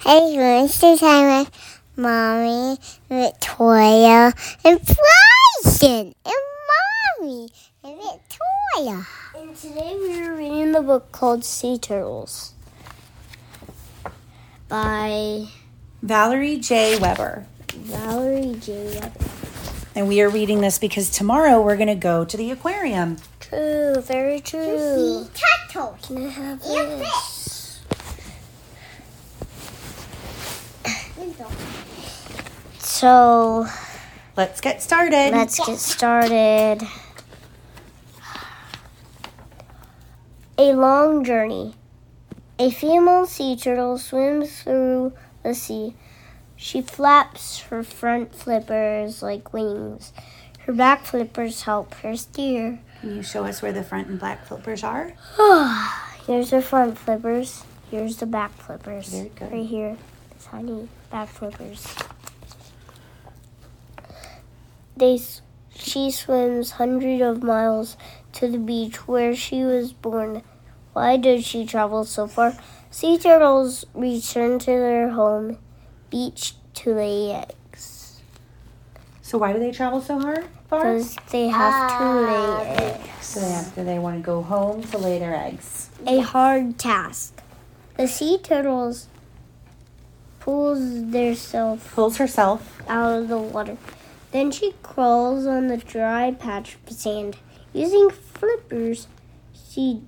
I want to time with Mommy, Victoria, and Bryson, and Mommy, and Victoria. And today we are reading the book called Sea Turtles by Valerie J. Weber. And we are reading this because tomorrow we're going to go to the aquarium. True, very true. To see turtles. Can I have And this? So, Let's get started. let's get started. A long journey. A female sea turtle swims through the sea. She flaps her front flippers like wings. Her back flippers help her steer. Can you show us where the front and back flippers are? Here's the front flippers. Here's the back flippers. Very good. Right here. The tiny back flippers. She swims hundreds of miles to the beach where she was born. Why did she travel so far? Sea turtles return to their home beach to lay eggs. So why do they travel so far? Because they have to lay eggs. So they want to go home to lay their eggs. A hard task. The sea turtles pulls herself out of the water. Then she crawls on the dry patch of sand. Using flippers, she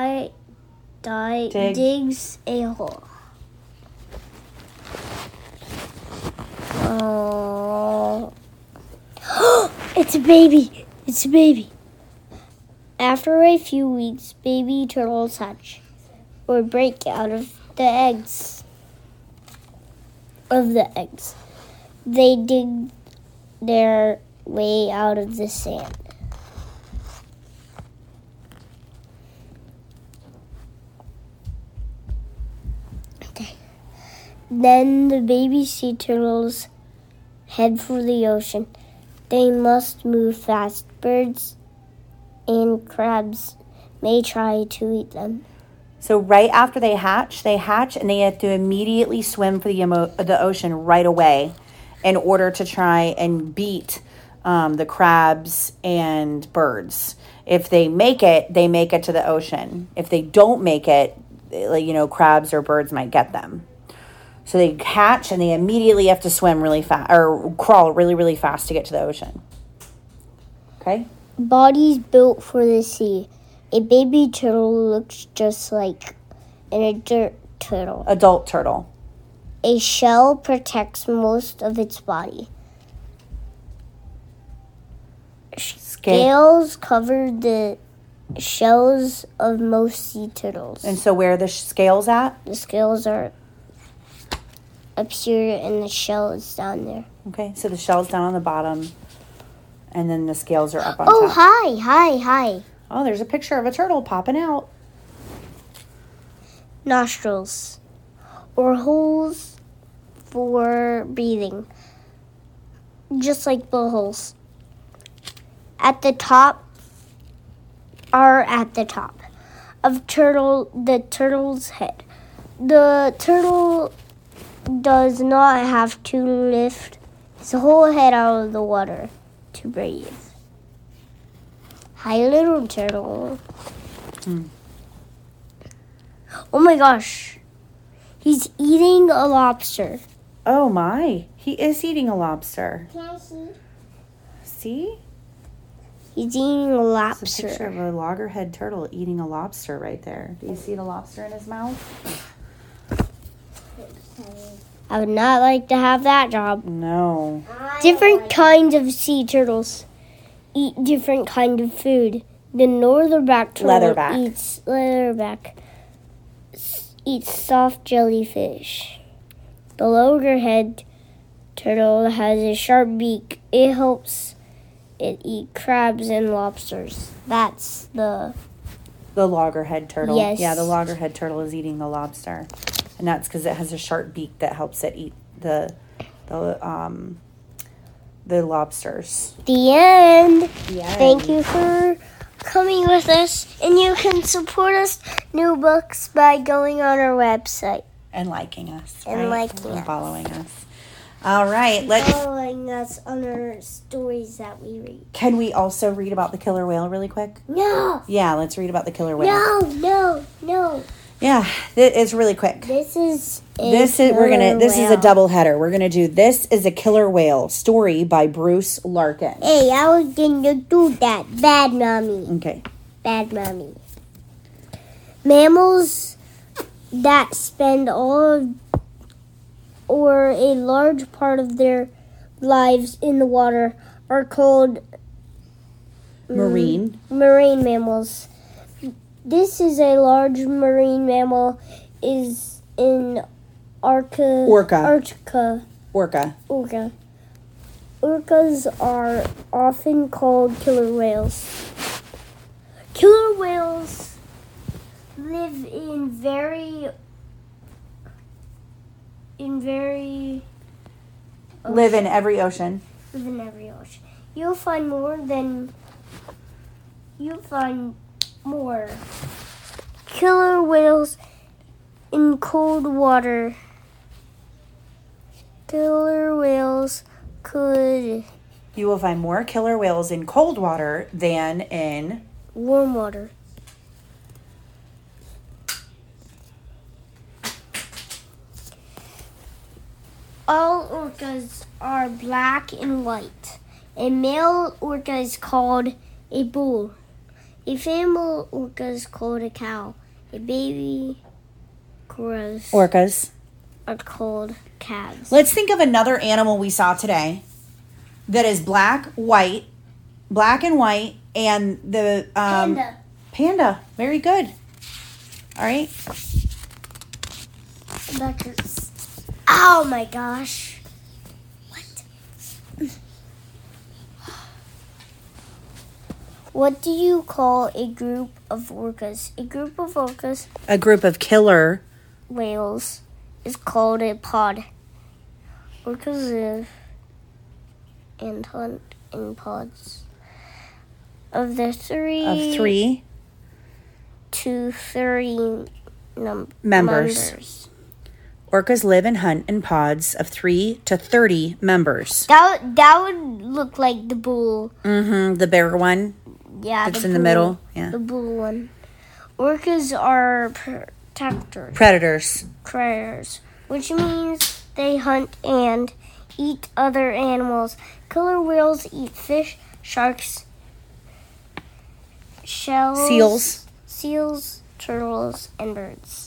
digs a hole. Oh. It's a baby. It's a baby. After a few weeks, baby turtles hatch or break out of the eggs. They dig their way out of the sand. Okay. Then the baby sea turtles head for the ocean. They must move fast. Birds and crabs may try to eat them. So right after they hatch and they have to immediately swim for the ocean right away in order to try and beat the crabs and birds. If they make it to the ocean. If they don't make it, crabs or birds might get them. So they hatch and they immediately have to swim really fast or crawl really, really fast to get to the ocean. Okay? Bodies built for the sea. A baby turtle looks just like an adult turtle. A shell protects most of its body. Scales cover the shells of most sea turtles. And so where are the scales at? The scales are up here and the shell is down there. Okay, so the shell's down on the bottom and then the scales are up on top. Oh, hi. Oh, there's a picture of a turtle popping out. Nostrils, or holes for breathing, just like blowholes. At the top of the turtle's head. The turtle does not have to lift his whole head out of the water to breathe. Hi, little turtle. Oh my gosh. He's eating a lobster. Oh my. He is eating a lobster. Can I see? See? He's eating a lobster. It's a picture of a loggerhead turtle eating a lobster right there. Do you see the lobster in his mouth? I would not like to have that job. No. Different kinds of sea turtles eat different kind of food. The northerback turtle eats soft jellyfish. The loggerhead turtle has a sharp beak. It helps it eat crabs and lobsters. That's the loggerhead turtle. Yes. Yeah, the loggerhead turtle is eating the lobster. And that's because it has a sharp beak that helps it eat the lobsters. The end. Yeah. Thank you for coming with us, and you can support us new books by going on our website. And liking us. And right? liking And us. following us. All right. Let's. Following us on our stories that we read. Can we also read about the killer whale really quick? No! Yeah, let's read about the killer whale. No. Yeah, it's really quick. This is This is a double header. We're gonna do This is a Killer Whale story by Bruce Larkin. Hey, I was gonna do that. Bad mommy. Okay. Bad mommy. Mammals that spend all of or a large part of their lives in the water are called Marine. marine mammals. This is a large marine mammal is in Antarctica. Orca. Orcas are often called killer whales. Killer whales live in very Live in every ocean. live in every ocean. You'll find more killer whales in cold water. Killer whales could You will find more killer whales in cold water than in warm water. All orcas are black and white. A male orca is called a bull. A female orca is called a cow. A baby crows orcas. are called calves. Let's think of another animal we saw today that is black and white, and the Panda. Panda. Very good. All right. That hurts. Oh my gosh. What do you call a group of orcas? A group of orcas, A group of killer. whales, is called a pod. Orcas live and hunt in pods of the Of 3 to 30 members. Orcas live and hunt in pods of 3 to 30 members. That would look like the bull. Mm-hmm. The bigger one Yeah, that's in the middle. Yeah. The bull one. Orcas are Predators. predators, which means they hunt and eat other animals. Killer whales eat fish, sharks, shells, seals, turtles, and birds.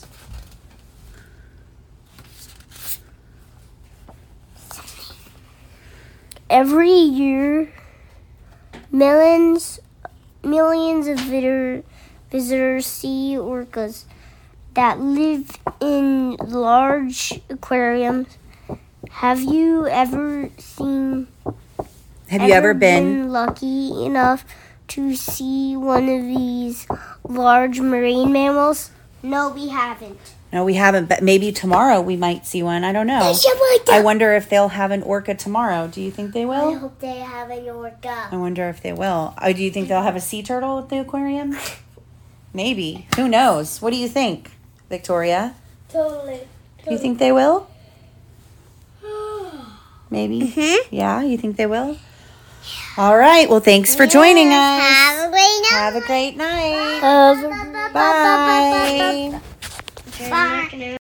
Every year, millions of visitors see orcas that live in large aquariums. Have you ever been lucky enough to see one of these large marine mammals? No, we haven't. No, we haven't, but maybe tomorrow we might see one. I don't know. I wonder if they'll have an orca tomorrow. Do you think they I will? hope they have an orca. I wonder if they will. Oh, do you think they'll have a sea turtle at the aquarium? Maybe. Who knows? What do you think, Victoria? Totally. Do you think they will? Maybe. Mm-hmm. Yeah, you think they will? All right. Well, thanks for joining us. Have a great night. Have a great night. Bye. Bye. Bye.